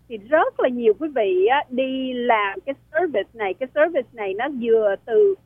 thì rất là nhiều quý vị á, đi làm cái service này nó vừa từ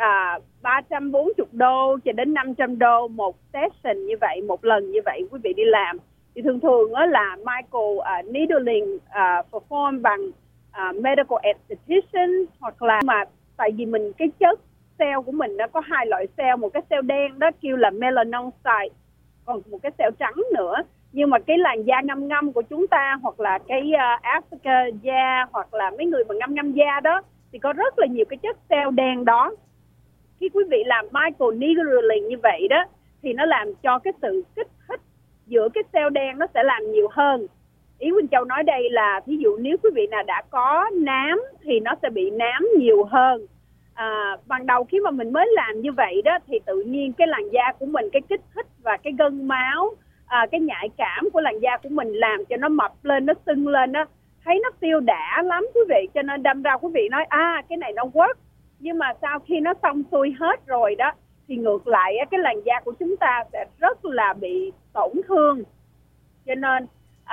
$340 cho đến $500 một session như vậy, một lần như vậy quý vị đi làm. Thì thường thường á là Michael needling perform bằng medical esthetician, hoặc là mà tại vì mình cái chất cell của mình nó có hai loại cell, một cái cell đen đó kêu là melanocyte, còn một cái cell trắng nữa. Nhưng mà cái làn da ngăm ngăm của chúng ta, hoặc là cái Africa da, hoặc là mấy người mà ngăm ngăm da đó, thì có rất là nhiều cái chất cell đen đó. Khi quý vị làm microneedling như vậy đó, thì nó làm cho cái sự kích thích giữa cái cell đen nó sẽ làm nhiều hơn. Ý Quỳnh Châu nói đây là thí dụ nếu quý vị nào đã có nám thì nó sẽ bị nám nhiều hơn. Ban đầu khi mà mình mới làm như vậy đó, thì tự nhiên cái làn da của mình, cái kích thích và cái gân máu, cái nhạy cảm của làn da của mình làm cho nó mập lên, nó sưng lên đó, thấy nó feel đã lắm quý vị. Cho nên đâm ra quý vị nói cái này nó work. Nhưng mà sau khi nó xong xuôi hết rồi đó, thì ngược lại cái làn da của chúng ta sẽ rất là bị tổn thương. Cho nên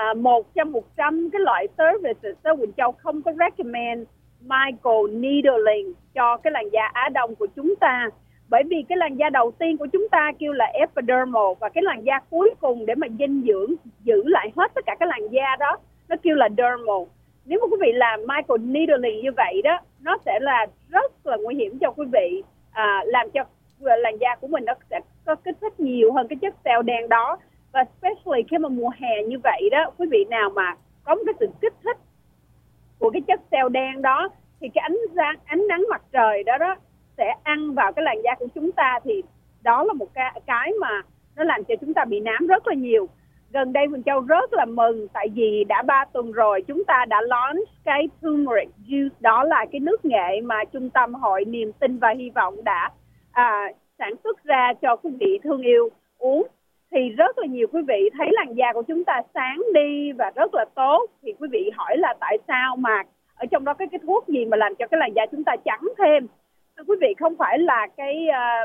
100% cái loại services đó, Quỳnh Châu không có recommend microneedling cho cái làn da Á Đông của chúng ta. Bởi vì cái làn da đầu tiên của chúng ta kêu là epidermal, và cái làn da cuối cùng để mà dinh dưỡng giữ lại hết tất cả cái làn da đó nó kêu là dermal. Nếu mà quý vị làm microneedling như vậy đó, nó sẽ là rất là nguy hiểm cho quý vị, làm cho làn da của mình nó sẽ có kích thích nhiều hơn cái chất cell đen đó. Và especially khi mà mùa hè như vậy đó, quý vị nào mà có một cái sự kích thích của cái chất cell đen đó, thì cái ánh nắng mặt trời đó sẽ ăn vào cái làn da của chúng ta, thì đó là một cái mà nó làm cho chúng ta bị nám rất là nhiều. Gần đây Quỳnh Châu rất là mừng, tại vì đã 3 tuần rồi chúng ta đã launch cái turmeric juice, đó là cái nước nghệ mà Trung tâm Hội Niềm Tin và Hy vọng đã sản xuất ra cho quý vị thương yêu uống. Thì rất là nhiều quý vị thấy làn da của chúng ta sáng đi và rất là tốt. Thì quý vị hỏi là tại sao mà ở trong đó cái thuốc gì mà làm cho cái làn da chúng ta trắng thêm? Thưa quý vị, không phải là cái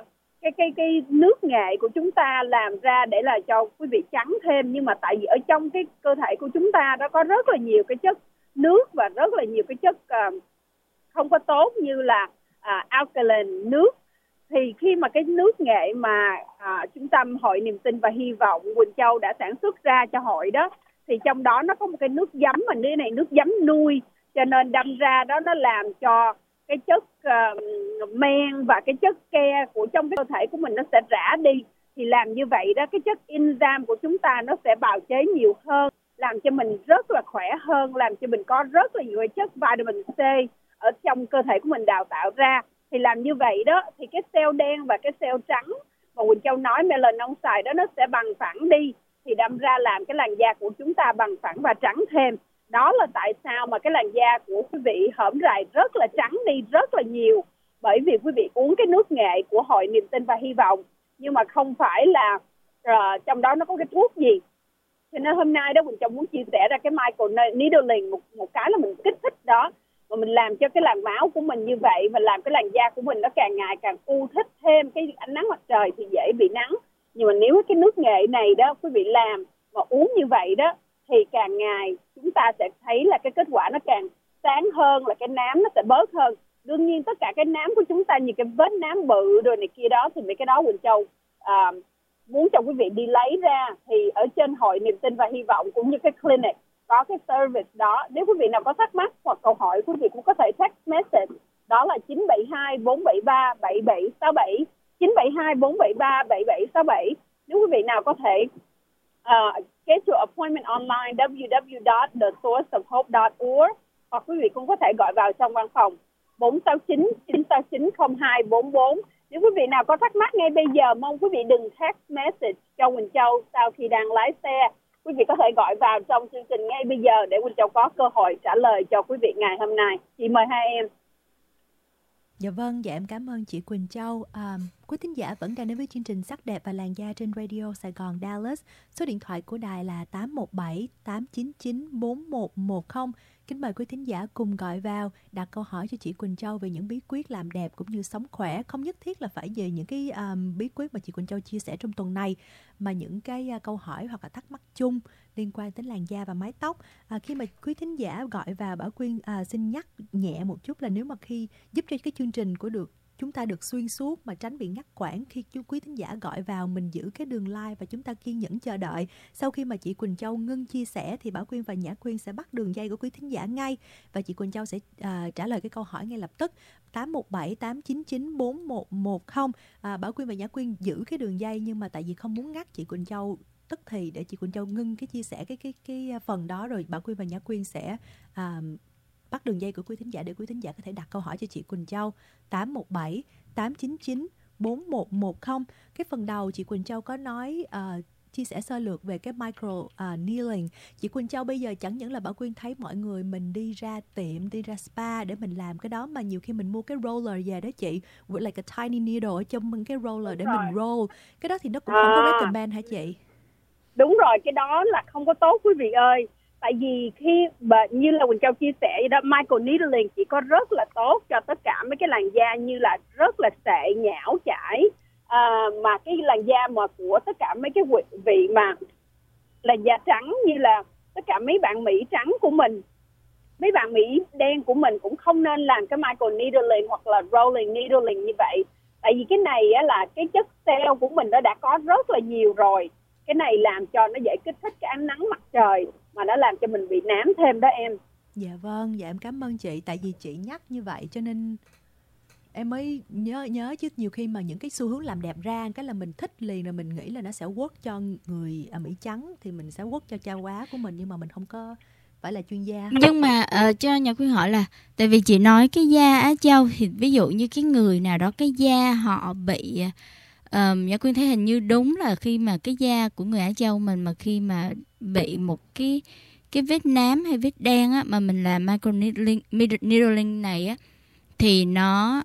nước nghệ của chúng ta làm ra để là cho quý vị trắng thêm, nhưng mà tại vì ở trong cái cơ thể của chúng ta đó có rất là nhiều cái chất nước và rất là nhiều cái chất không có tốt như là alkaline, nước. Thì khi mà cái nước nghệ mà Trung tâm Hội Niềm Tin và Hy vọng Quỳnh Châu đã sản xuất ra cho hội đó, thì trong đó nó có một cái nước giấm, mà cái này nước giấm nuôi, cho nên đâm ra đó nó làm cho cái chất men và cái chất ke của trong cái cơ thể của mình nó sẽ rã đi. Thì làm như vậy đó, cái chất enzyme của chúng ta nó sẽ bào chế nhiều hơn, làm cho mình rất là khỏe hơn, làm cho mình có rất là nhiều chất vitamin C ở trong cơ thể của mình đào tạo ra. Thì làm như vậy đó, thì cái cell đen và cái cell trắng mà Quỳnh Châu nói melanocyte đó nó sẽ bằng phẳng đi, thì đâm ra làm cái làn da của chúng ta bằng phẳng và trắng thêm. Đó là tại sao mà cái làn da của quý vị hõm rày rất là trắng đi rất là nhiều, bởi vì quý vị uống cái nước nghệ của Hội Niềm Tin và Hy vọng, nhưng mà không phải là trong đó nó có cái thuốc gì. Cho nên hôm nay đó Quỳnh Châu muốn chia sẻ ra cái microneedling, một cái là mình kích thích đó, mà mình làm cho cái làn máu của mình như vậy, và làm cái làn da của mình nó càng ngày càng u thích thêm cái ánh nắng mặt trời thì dễ bị nắng. Nhưng mà nếu cái nước nghệ này đó quý vị làm mà uống như vậy đó, thì càng ngày chúng ta sẽ thấy là cái kết quả nó càng sáng hơn, là cái nám nó sẽ bớt hơn. Đương nhiên tất cả cái nám của chúng ta, như cái vết nám bự rồi này kia đó, thì mấy cái đó Quỳnh Châu muốn cho quý vị đi lấy ra. Thì ở trên Hội Niềm Tin và Hy vọng cũng như cái clinic có cái service đó. Nếu quý vị nào có thắc mắc hoặc câu hỏi, quý vị cũng có thể text message, đó là 972-473-7767, 972-473-7767. Nếu quý vị nào có thể schedule appointment online www.thesourceofhope.org, hoặc quý vị cũng có thể gọi vào trong văn phòng 469-969-0244. Nếu quý vị nào có thắc mắc ngay bây giờ, mong quý vị đừng text message cho Quỳnh Châu sau khi đang lái xe. Quý vị có thể gọi vào trong chương trình ngay bây giờ để Quỳnh Châu có cơ hội trả lời cho quý vị ngày hôm nay. Chị mời hai em. Dạ vâng, dạ em cảm ơn chị Quỳnh Châu. Quý thính giả vẫn đang đến với chương trình Sắc đẹp và làn da trên Radio Sài Gòn Dallas. Số điện thoại của đài là 817 899 4110. Kính mời quý thính giả cùng gọi vào đặt câu hỏi cho chị Quỳnh Châu về những bí quyết làm đẹp cũng như sống khỏe. Không nhất thiết là phải về những cái bí quyết mà chị Quỳnh Châu chia sẻ trong tuần này, mà những cái câu hỏi hoặc là thắc mắc chung liên quan đến làn da và mái tóc. Khi mà quý thính giả gọi vào, Bảo Quyên xin nhắc nhẹ một chút là nếu mà khi giúp cho cái chương trình của chúng ta được xuyên suốt mà tránh bị ngắt quãng, khi quý thính giả gọi vào mình giữ cái đường like và chúng ta kiên nhẫn chờ đợi. Sau khi mà chị Quỳnh Châu ngưng chia sẻ thì Bảo Quyên và Nhã Quyên sẽ bắt đường dây của quý thính giả ngay và chị Quỳnh Châu sẽ trả lời cái câu hỏi ngay lập tức. 817 899 4110. Bảo Quyên và Nhã Quyên giữ cái đường dây, nhưng mà tại vì không muốn ngắt chị Quỳnh Châu tức thì để chị Quỳnh Châu ngưng cái chia sẻ cái phần đó, rồi Bảo Quyên và Nhã Quyên sẽ bắt đường dây của quý thính giả để quý thính giả có thể đặt câu hỏi cho chị Quỳnh Châu. 817 899 4110. Cái phần đầu chị Quỳnh Châu có nói chia sẻ sơ lược về cái micro needling. Chị Quỳnh Châu, bây giờ chẳng những là Bảo Quyên thấy mọi người mình đi ra tiệm, đi ra spa để mình làm cái đó, mà nhiều khi mình mua cái roller về đó chị, with like a tiny needle ở trong cái roller để mình roll. Cái đó thì nó cũng không có recommend hả chị? Đúng rồi, cái đó là không có tốt quý vị ơi. Tại vì khi như là Quỳnh Châu chia sẻ vậy đó, microneedling chỉ có rất là tốt cho tất cả mấy cái làn da như là rất là sệ, nhão, chảy, mà cái làn da mà của tất cả mấy cái vị mà làn da trắng, như là tất cả mấy bạn Mỹ trắng của mình, mấy bạn Mỹ đen của mình cũng không nên làm cái microneedling hoặc là rolling needling như vậy. Tại vì cái này á, là cái chất cell của mình nó đã có rất là nhiều rồi. Cái này làm cho nó dễ kích thích cái ánh nắng mặt trời, mà nó làm cho mình bị nám thêm đó em. Dạ vâng, dạ em cảm ơn chị. Tại vì chị nhắc như vậy cho nên em mới nhớ chứ nhiều khi mà những cái xu hướng làm đẹp ra cái là mình thích liền, rồi mình nghĩ là nó sẽ work cho người Mỹ trắng thì mình sẽ work cho châu Á của mình, nhưng mà mình không có phải là chuyên gia. Nhưng mà cho Nhã Quyên hỏi là tại vì chị nói cái da Á Châu thì ví dụ như cái người nào đó cái da họ bị Nhã Quyên thấy hình như đúng là khi mà cái da của người Á Châu mình mà khi mà bị một cái vết nám hay vết đen á, mà mình làm microneedling này á, thì nó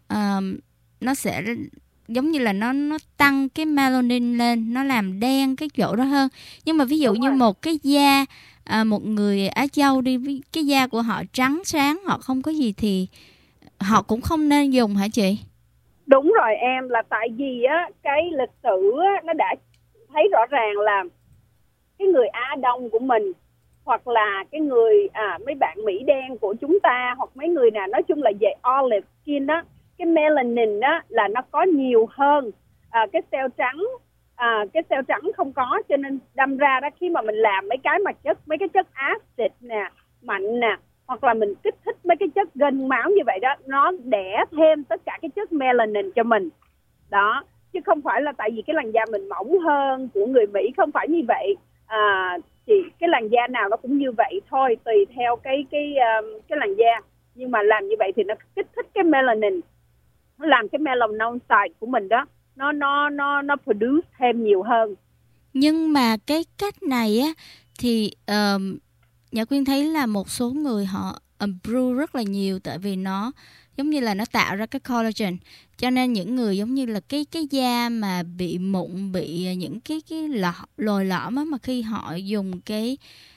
sẽ giống như là nó tăng cái melanin lên, nó làm đen cái chỗ đó hơn. Nhưng mà ví dụ như một cái da một người Á Châu đi, cái da của họ trắng sáng, họ không có gì thì họ cũng không nên dùng hả chị? Đúng rồi em, là tại vì á cái lịch sử á, nó đã thấy rõ ràng là cái người Á Đông của mình, hoặc là cái người mấy bạn Mỹ đen của chúng ta, hoặc mấy người nào nói chung là về olive skin đó, cái melanin đó là nó có nhiều hơn cái cell trắng. Cái cell trắng không có, cho nên đâm ra đó khi mà mình làm mấy cái chất acid nè, mạnh nè, hoặc là mình kích thích mấy cái chất gân máu như vậy đó, nó đẻ thêm tất cả cái chất melanin cho mình đó, chứ không phải là tại vì cái làn da mình mỏng hơn của người Mỹ, không phải như vậy. Thì cái làn da nào nó cũng như vậy thôi, tùy theo cái làn da, nhưng mà làm như vậy thì nó kích thích cái melanin, nó làm cái melanocyte của mình đó nó produce thêm nhiều hơn. Nhưng mà cái cách này á thì Nhã Quyên thấy là một số người họ improve rất là nhiều, tại vì nó giống như là nó tạo ra cái collagen, cho nên những người giống như là cái da mà bị mụn, bị những cái lồi lõm á, mà khi họ dùng cái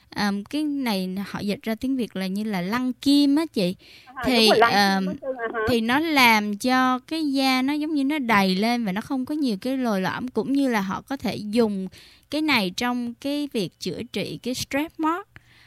này họ dịch ra tiếng Việt là như là lăn kim á chị, thì nó làm cho cái da nó giống như nó đầy lên và nó không có nhiều cái lồi lõm, cũng như là họ có thể dùng cái này trong cái việc chữa trị cái stretch mark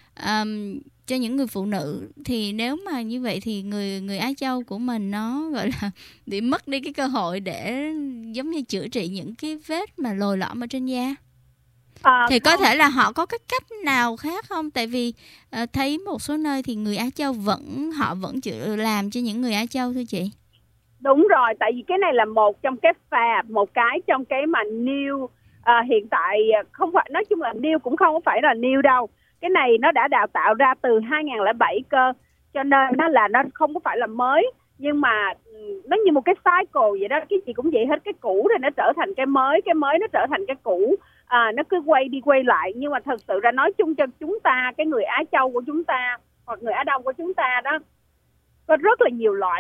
cho những người phụ nữ. Thì nếu mà như vậy thì người Á Châu của mình nó gọi là bị mất đi cái cơ hội để giống như chữa trị những cái vết mà lồi lõm ở trên da. Thì có thể là họ có cái cách nào khác không? Tại vì thấy một số nơi thì người Á Châu họ vẫn chữa làm cho những người Á Châu thôi chị. Đúng rồi, tại vì cái này là một trong cái một cái trong cái mà new hiện tại, không phải, nói chung là new cũng không phải là new đâu. Cái này nó đã đào tạo ra từ 2007 cơ, cho nên nó không có phải là mới, nhưng mà nó như một cái cycle vậy đó, cái gì cũng vậy hết, cái cũ thì nó trở thành cái mới nó trở thành cái cũ, nó cứ quay đi quay lại. Nhưng mà thật sự ra nói chung cho chúng ta, cái người Á Châu của chúng ta hoặc người Á Đông của chúng ta đó, có rất là nhiều loại.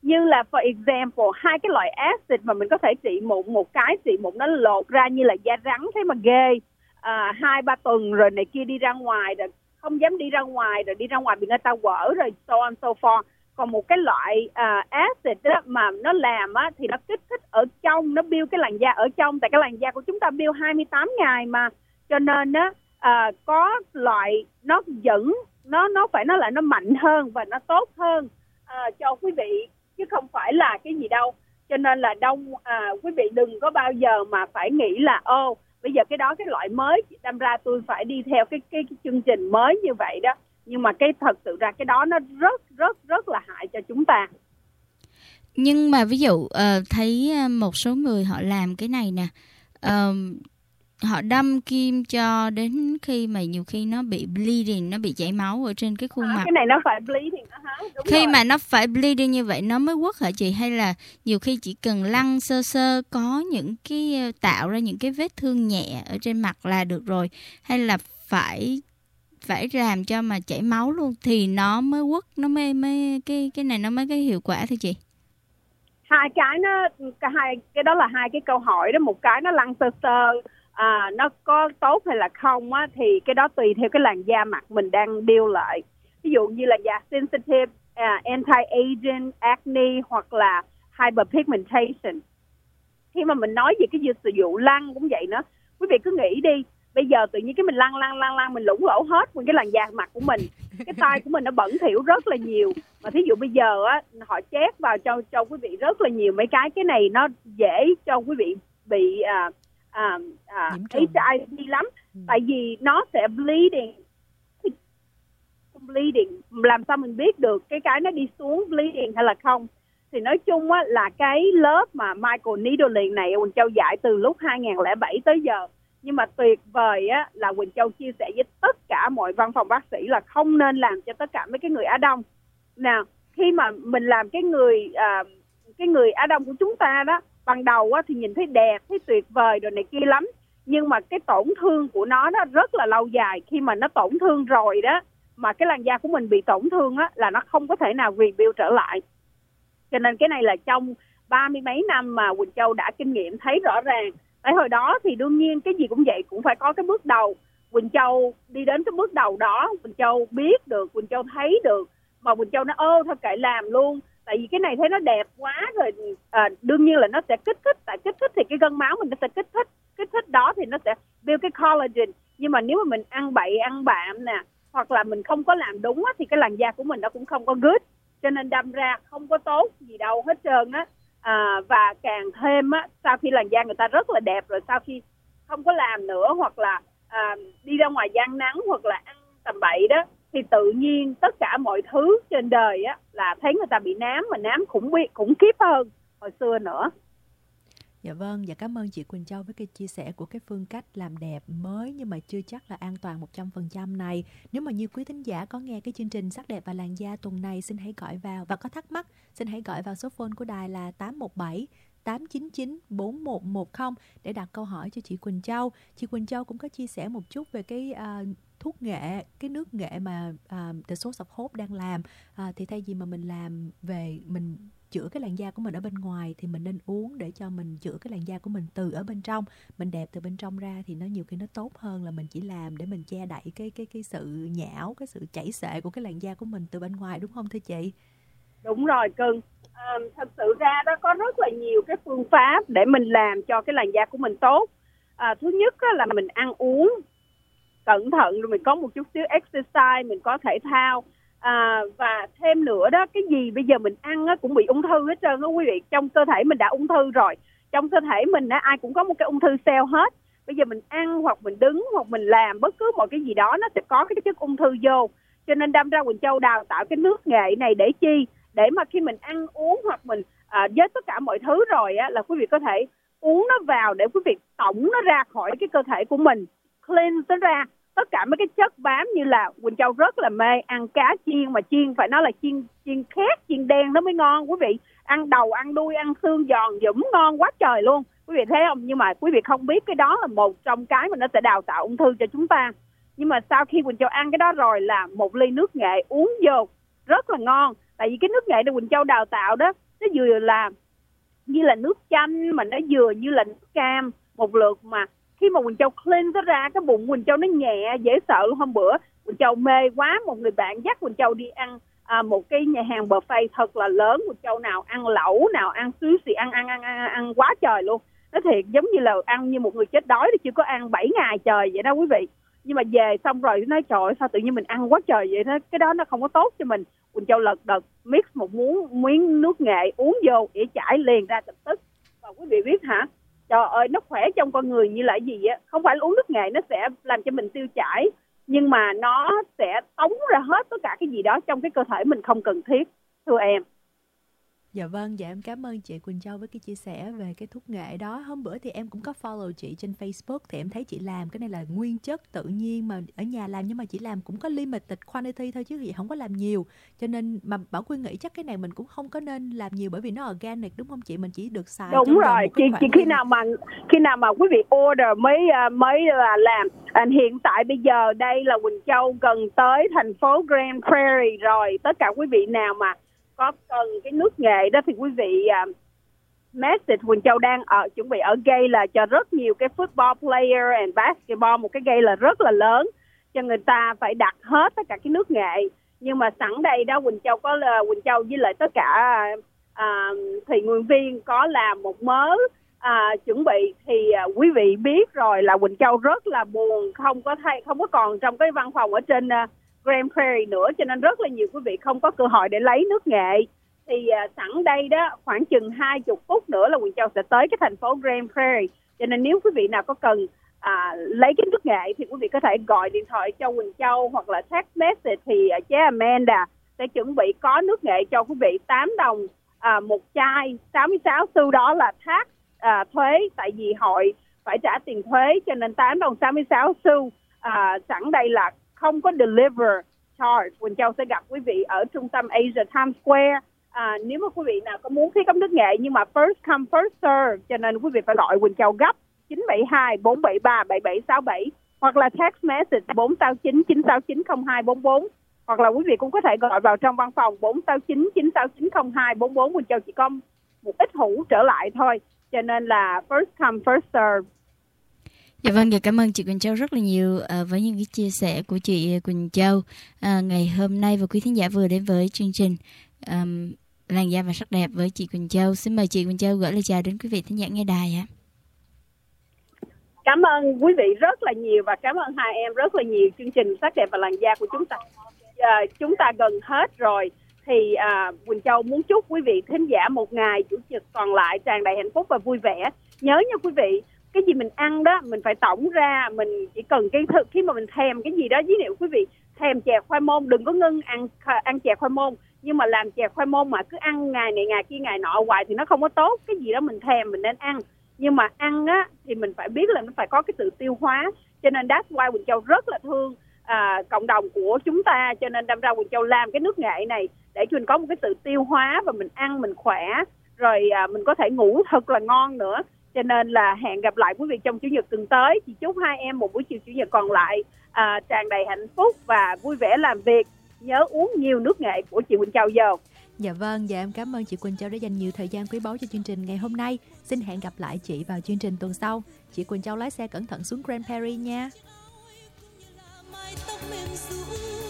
Như là for example, 2 cái loại acid mà mình có thể trị mụn, một cái trị mụn nó lột ra như là da rắn, thấy mà ghê, 2-3 tuần rồi này kia đi ra ngoài rồi không dám đi ra ngoài, rồi đi ra ngoài bị người ta quở rồi so on so forth. Còn một cái loại acid đó mà nó làm á, thì nó kích thích ở trong, nó build cái làn da ở trong, tại cái làn da của chúng ta build 28 ngày mà, cho nên á có loại nó vẫn nó phải nói là nó mạnh hơn và nó tốt hơn cho quý vị, chứ không phải là cái gì đâu. Cho nên là quý vị đừng có bao giờ mà phải nghĩ là bây giờ cái đó cái loại mới, đâm ra tôi phải đi theo cái chương trình mới như vậy đó. Nhưng mà cái thật sự ra cái đó nó rất là hại cho chúng ta. Nhưng mà ví dụ thấy một số người họ làm cái này nè, họ đâm kim cho đến khi mà nhiều khi nó bị bleeding, nó bị chảy máu ở trên cái khuôn mặt. Cái này nó phải bleeding hả? Khi rồi. Mà nó phải bleeding như vậy nó mới quất hả chị? Hay là nhiều khi chỉ cần lăn sơ sơ có những cái tạo ra những cái vết thương nhẹ ở trên mặt là được rồi? Hay là phải làm cho mà chảy máu luôn thì nó mới quất, nó mới cái này nó mới cái hiệu quả thôi chị? Hai cái đó là 2 cái câu hỏi đó. Một cái nó lăn sơ sơ, nó có tốt hay là không á, thì cái đó tùy theo cái làn da mặt mình đang deal lại. Ví dụ như là da sensitive, anti-aging, acne hoặc là hyperpigmentation. Khi mà mình nói về cái sử dụng lăn cũng vậy nữa, quý vị cứ nghĩ đi, bây giờ tự nhiên cái mình lăn mình lủng lỗ hết cái làn da mặt của mình, cái tay của mình nó bẩn thỉu rất là nhiều. Mà thí dụ bây giờ á, họ chét vào cho quý vị rất là nhiều mấy cái này nó dễ cho quý vị bị HIV lắm. Tại vì nó sẽ bleeding. Làm sao mình biết được cái nó đi xuống bleeding hay là không? Thì nói chung á, là cái lớp mà Michael Needling này Quỳnh Châu dạy từ lúc 2007 tới giờ. Nhưng mà tuyệt vời á, là Quỳnh Châu chia sẻ với tất cả mọi văn phòng bác sĩ là không nên làm cho tất cả mấy cái người Á Đông. Nào, khi mà mình làm cái người Á Đông của chúng ta đó, ban đầu á, thì nhìn thấy đẹp, thấy tuyệt vời rồi này kia lắm. Nhưng mà cái tổn thương của nó đó rất là lâu dài. Khi mà nó tổn thương rồi đó, mà cái làn da của mình bị tổn thương á, là nó không có thể nào rebuild trở lại. Cho nên cái này là trong 30 mấy năm mà Quỳnh Châu đã kinh nghiệm thấy rõ ràng. Tại hồi đó thì đương nhiên cái gì cũng vậy, cũng phải có cái bước đầu. Quỳnh Châu đi đến cái bước đầu đó, Quỳnh Châu biết được, Quỳnh Châu thấy được. Mà Quỳnh Châu nói thôi kệ làm luôn. Tại vì cái này thấy nó đẹp quá rồi, đương nhiên là nó sẽ kích thích. Tại kích thích thì cái gân máu mình nó sẽ kích thích đó thì nó sẽ build cái collagen. Nhưng mà nếu mà mình ăn bậy ăn bạm nè, hoặc là mình không có làm đúng á, thì cái làn da của mình nó cũng không có good. Cho nên đâm ra không có tốt gì đâu hết trơn á. Và càng thêm á, sau khi làn da người ta rất là đẹp rồi, sau khi không có làm nữa, hoặc là đi ra ngoài gian nắng, hoặc là ăn tầm bậy đó, thì tự nhiên tất cả mọi thứ trên đời á là thấy người ta bị nám, mà nám khủng khiếp hơn hồi xưa nữa. Dạ vâng, và cảm ơn chị Quỳnh Châu với cái chia sẻ của cái phương cách làm đẹp mới nhưng mà chưa chắc là an toàn 100% này. Nếu mà như quý thính giả có nghe cái chương trình Sắc đẹp và làn da tuần này, xin hãy gọi vào, và có thắc mắc xin hãy gọi vào số phone của đài là 817 899 4110 để đặt câu hỏi cho chị Quỳnh Châu. Chị Quỳnh Châu cũng có chia sẻ một chút về cái thuốc nghệ, cái nước nghệ mà The Source of Hope đang làm. Thì thay vì mà mình làm về mình chữa cái làn da của mình ở bên ngoài thì mình nên uống để cho mình chữa cái làn da của mình từ ở bên trong, mình đẹp từ bên trong ra, thì nó nhiều khi nó tốt hơn là mình chỉ làm để mình che đậy cái sự nhão, cái sự chảy xệ của cái làn da của mình từ bên ngoài, đúng không thưa chị? Đúng rồi cưng. Thật sự ra đó có rất là nhiều cái phương pháp để mình làm cho cái làn da của mình tốt. Thứ nhất là mình ăn uống cẩn thận, rồi mình có một chút xíu exercise, mình có thể thao. Và thêm nữa đó, cái gì bây giờ mình ăn cũng bị ung thư hết trơn đó quý vị. Trong cơ thể mình đã ung thư rồi, trong cơ thể mình ai cũng có một cái ung thư cell hết. Bây giờ mình ăn hoặc mình đứng hoặc mình làm bất cứ một cái gì đó, nó sẽ có cái chất ung thư vô. Cho nên đâm ra Quỳnh Châu đào tạo cái nước nghệ này để chi? Để mà khi mình ăn uống hoặc mình với tất cả mọi thứ rồi á, là quý vị có thể uống nó vào để quý vị tổng nó ra khỏi cái cơ thể của mình, cleanse nó ra. Tất cả mấy cái chất bám như là Quỳnh Châu rất là mê ăn cá chiên, mà chiên phải nói là chiên khét, chiên đen nó mới ngon quý vị. Ăn đầu, ăn đuôi, ăn xương giòn giũm ngon quá trời luôn. Quý vị thấy không? Nhưng mà quý vị không biết cái đó là một trong cái mà nó sẽ đào tạo ung thư cho chúng ta. Nhưng mà sau khi Quỳnh Châu ăn cái đó rồi là một ly nước nghệ uống vô rất là ngon. Tại vì cái nước nghệ này Quỳnh Châu đào tạo đó nó vừa là như là nước chanh mà nó vừa như là nước cam một lượt. Mà khi mà Quỳnh Châu clean nó ra, cái bụng Quỳnh Châu nó nhẹ dễ sợ luôn. Hôm bữa Quỳnh Châu mê quá, một người bạn dắt Quỳnh Châu đi ăn một cái nhà hàng buffet thật là lớn. Quỳnh Châu nào ăn lẩu, nào ăn sushi, ăn quá trời luôn. Nó thiệt giống như là ăn như một người chết đói chưa có ăn 7 ngày trời vậy đó quý vị. Nhưng mà về xong rồi nói trời ơi, sao tự nhiên mình ăn quá trời vậy đó, cái đó nó không có tốt cho mình. Quỳnh Châu lật đật mix một miếng nước nghệ uống vô để chảy liền ra lập tức. Và quý vị biết hả, trời ơi nó khỏe trong con người như là gì á. Không phải là uống nước nghệ nó sẽ làm cho mình tiêu chảy, nhưng mà nó sẽ tống ra hết tất cả cái gì đó trong cái cơ thể mình không cần thiết, thưa em. Dạ vâng, dạ em cảm ơn chị Quỳnh Châu với cái chia sẻ về cái thuốc nghệ đó. Hôm bữa thì em cũng có follow chị trên Facebook, thì em thấy chị làm cái này là nguyên chất tự nhiên mà ở nhà làm, nhưng mà chị làm cũng có limited quantity thôi chứ chị không có làm nhiều. Cho nên mà Bảo Quyên nghĩ chắc cái này mình cũng không có nên làm nhiều, bởi vì nó organic đúng không chị? Mình chỉ được xài đúng rồi. Chị khi nào mà quý vị order mới là làm. Hiện tại bây giờ đây là Quỳnh Châu gần tới thành phố Grand Prairie rồi. Tất cả quý vị nào mà có cần cái nước nghệ đó thì quý vị message Quỳnh Châu đang chuẩn bị ở gala cho rất nhiều cái football player and basketball, một cái gala rất là lớn cho người ta phải đặt hết tất cả cái nước nghệ. Nhưng mà sẵn đây đó Quỳnh Châu với lại tất cả thì nguyện viên có làm một mớ chuẩn bị. Thì quý vị biết rồi là Quỳnh Châu rất là buồn không có còn trong cái văn phòng ở trên Grand Prairie nữa, cho nên rất là nhiều quý vị không có cơ hội để lấy nước nghệ. Thì sẵn đây đó khoảng chừng 20 phút nữa là Quỳnh Châu sẽ tới cái thành phố Grand Prairie, cho nên nếu quý vị nào có cần lấy cái nước nghệ thì quý vị có thể gọi điện thoại cho Quỳnh Châu hoặc là text message, thì chế Amanda sẽ chuẩn bị có nước nghệ cho quý vị. 8 đồng một chai, 66 xu đó là tax thuế, tại vì hội phải trả tiền thuế, cho nên 8 đồng 66 xu. Sẵn đây là không có deliver charge. Quỳnh Châu sẽ gặp quý vị ở trung tâm Asia Times Square. Nếu mà quý vị nào có muốn khí cốc nước nghệ nhưng mà first come first serve, cho nên quý vị phải gọi Quỳnh Châu gấp 972 473 7767 hoặc là text message 469 969 0244, hoặc là quý vị cũng có thể gọi vào trong văn phòng 469 969 0244. Quỳnh Châu chỉ có một ít hũ trở lại thôi, cho nên là first come first serve. Dạ vâng, dạ cảm ơn chị Quỳnh Châu rất là nhiều với những cái chia sẻ của chị Quỳnh Châu ngày hôm nay. Và quý thính giả vừa đến với chương trình Làn da và sắc đẹp với chị Quỳnh Châu. Xin mời chị Quỳnh Châu gửi lời chào đến quý vị thính giả nghe đài ạ. Cảm ơn quý vị rất là nhiều và cảm ơn hai em rất là nhiều. Chương trình Sắc đẹp và làn da của chúng ta gần hết rồi. Thì Quỳnh Châu muốn chúc quý vị thính giả một ngày chủ nhật còn lại tràn đầy hạnh phúc và vui vẻ. Nhớ nha quý vị, cái gì mình ăn đó mình phải tổng ra, mình chỉ cần cái thực khi mà mình thèm cái gì đó. Ví dụ quý vị thèm chè khoai môn, đừng có ngưng ăn chè khoai môn, nhưng mà làm chè khoai môn mà cứ ăn ngày này ngày kia ngày nọ hoài thì nó không có tốt. Cái gì đó mình thèm mình nên ăn, nhưng mà ăn á thì mình phải biết là nó phải có cái sự tiêu hóa. Cho nên that's why Quỳnh Châu rất là thương cộng đồng của chúng ta, cho nên đâm ra Quỳnh Châu làm cái nước nghệ này để cho mình có một cái sự tiêu hóa và mình ăn mình khỏe, rồi mình có thể ngủ thật là ngon nữa. Cho nên là hẹn gặp lại quý vị trong Chủ nhật tuần tới. Chị chúc hai em một buổi chiều Chủ nhật còn lại tràn đầy hạnh phúc và vui vẻ làm việc. Nhớ uống nhiều nước nghệ của chị Quỳnh Châu vô. Dạ vâng, dạ em cảm ơn chị Quỳnh Châu đã dành nhiều thời gian quý báu cho chương trình ngày hôm nay. Xin hẹn gặp lại chị vào chương trình tuần sau. Chị Quỳnh Châu lái xe cẩn thận xuống Grand Prairie nha.